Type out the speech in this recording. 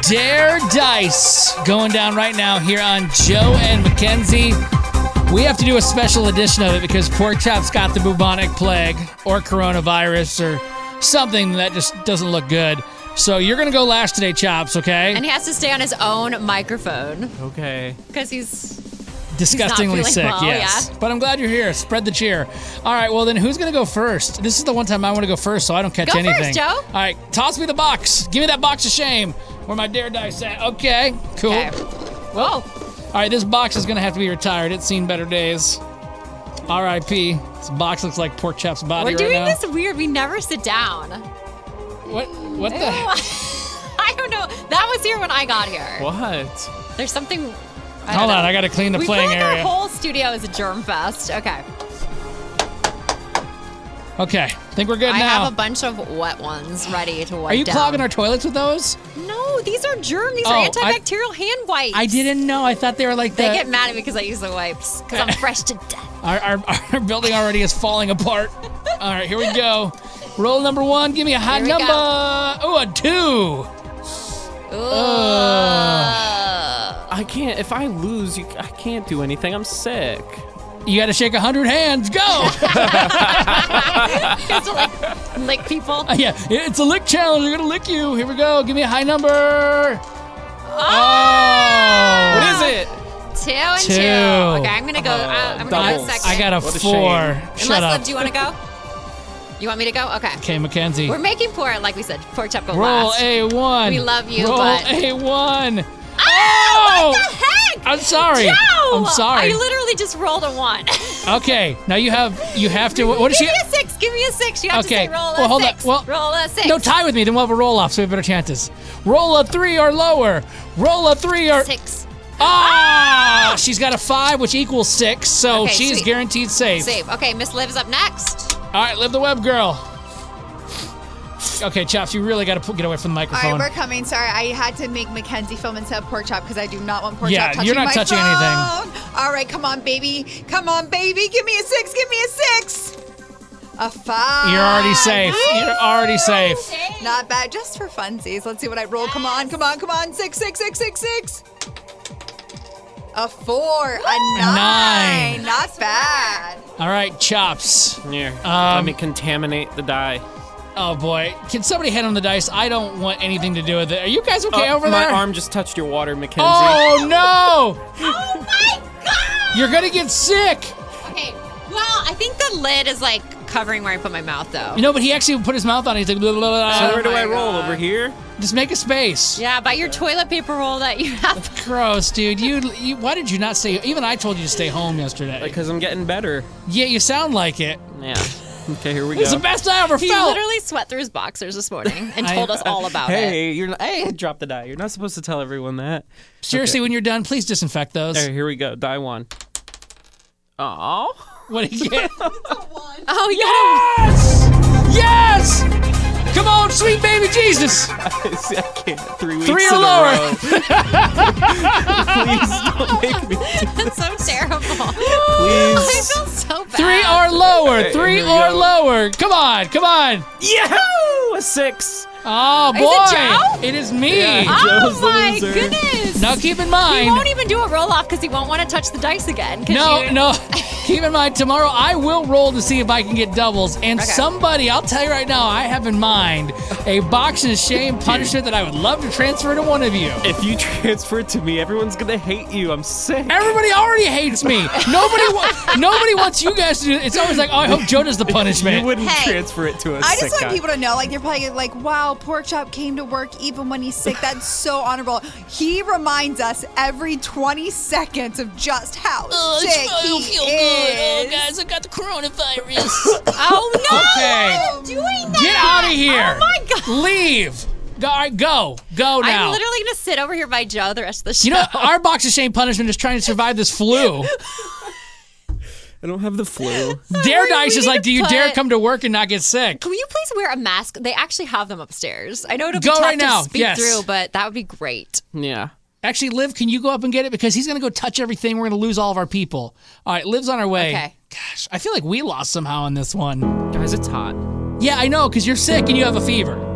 Dare Dice going down right now here on Joe and Mackenzie. We have to do a special edition of it because Pork Chop's got the bubonic plague or coronavirus or something that just doesn't look good. So you're going to go last today, Chops, okay? And he has to stay on his own microphone. Okay. Because he's disgustingly sick, well, yes. Yeah. But I'm glad you're here. Spread the cheer. All right, well, then who's going to go first? This is the one time I want to go first so I don't catch go anything. First, Joe. All right, toss me the box. Give me that box of shame. Where my Dare Dice at? Okay, cool. Okay. Well, all right, this box is going to have to be retired. It's seen better days. R.I.P. This box looks like Pork Chop's body We're right now. doing this weird. We never sit down. What the heck? I don't know. That was here when I got here. What? There's something... Hold on, I got to clean the playing we feel like area. our whole studio is a germ fest. Okay. Okay, think we're good I now. have a bunch of wet ones ready to wipe Are you down. clogging our toilets with those? No, these are germ. These are antibacterial hand wipes. I didn't know. I thought they were like They the... get mad at me because I use the wipes. Because I'm fresh to death. Our building already is falling apart. All right, here we go. Roll number one. Give me a high Here we number. go. Oh, a 2. I can't. If I lose, I can't do anything. I'm sick. You got to shake 100 hands. Go. Just to lick people. Yeah, it's a lick challenge. They're going to lick you. Here we go. Give me a high number. Oh. What is it? 2 and 2. 2. Okay, I'm going to go. I'm going to go doubles. second. I got a What a 4. shame. Shut Unless, up. Liv, do you want to go? You want me to go? Okay. Okay, Mackenzie. We're making poor, like we said, Pork Chop go Roll last. A1. We love you, Roll but... A1. Oh! What the heck? I'm sorry. Joe! I'm sorry. I literally just rolled a 1. Okay, now you have to. What is Give she? me a 6. Give me a 6. You have Okay, to say roll a well, hold 6. on. Well, roll a 6. No, tie with me, then we'll have a roll off so we have better chances. Roll a 3 or lower. Roll a 3 or. 6. Ah! She's got a 5, which equals 6, so Okay, she's sweet. guaranteed safe. Save. Okay, Miss Liv's up next. All right, live the web, girl. Okay, Chops, you really got to get away from the All microphone. right, we're coming. Sorry, I had to make Mackenzie film instead of Pork Chop because I do not want Pork Yeah, Chop touching you're not my touching phone. anything. All right, come on, baby. Come on, baby. Give me a 6. Give me a 6. A 5. You're already safe. You're already safe. Not bad. Just for funsies. Let's see what I roll. Come on, come on, come on. 6, 6, 6, 6, 6. A 4. A 9. Not bad. All right, Chops. Here, let me contaminate the die. Oh, boy. Can somebody hit on the dice? I don't want anything to do with it. Are you guys okay over my there? My arm just touched your water, Mackenzie. Oh, no! Oh my god! You're going to get sick. Okay, well, I think the lid is like covering where I put my mouth though. You know, but he actually put his mouth on it. He's like, blah, blah, blah. So where do my I roll? God. Over here? Just make a space. Yeah, by your toilet paper roll that you have. Gross, dude. You why did you not stay? Even I told you to stay home yesterday. Because I'm getting better. Yeah, you sound like it. Yeah. Okay, here we It's go. the best I ever He felt. literally sweat through his boxers this morning and told us all about it. Hey, you're not, hey, drop the die. You're not supposed to tell everyone that. Seriously, when you're done, please disinfect those. There, here we go. Die 1. Oh. What do you get? Oh, Yes! Yes! Come on, sweet baby Jesus! I can't. 3 weeks 3 in or a lower. row. Please don't make me do That's so terrible. I Please. feel so bad. 3 or lower. Okay, 3 here we or go. lower. Come on, come on. Yahoo! A 6. Oh, boy. it Joe? It is me. Yeah. Oh Joe's the my loser. goodness. Now keep in He mind. won't even do a roll off because he won't want to touch the dice again. 'Cause No, you- no. Keep in mind, tomorrow I will roll to see if I can get doubles. And Okay. somebody, I'll tell you right now, I have in mind a box of shame punishment that I would love to transfer to one of you. If you transfer it to me, everyone's going to hate you. I'm sick. Everybody already hates me. Nobody wants you guys to do it. It's always like, oh, I hope Joe does the You punishment. wouldn't Hey, transfer it to a I sick just want guy. people to know, like, they're probably like, wow, Pork Chop came to work even when he's sick. That's so honorable. He reminds us every 20 seconds of just how sick he is. I got the coronavirus. Oh no! Okay. I'm doing that. Get out of here. Oh my god! Leave. Go, all right, go now. I'm literally gonna sit over here by Joe the rest of the show. You know, our box of shame punishment is trying to survive this flu. I don't have the flu. Dare We Dice is need like, to do you dare put- come to work and not get sick? Can you please wear a mask? They actually have them upstairs. I know it'll be Go tough right now, to speak yes. through, but that would be great. Yeah. Actually, Liv, can you go up and get it? Because he's going to go touch everything. We're going to lose all of our people. All right, Liv's on our way. Okay. Gosh, I feel like we lost somehow in this one. Guys, it's hot. Yeah, I know, because you're sick and you have a fever.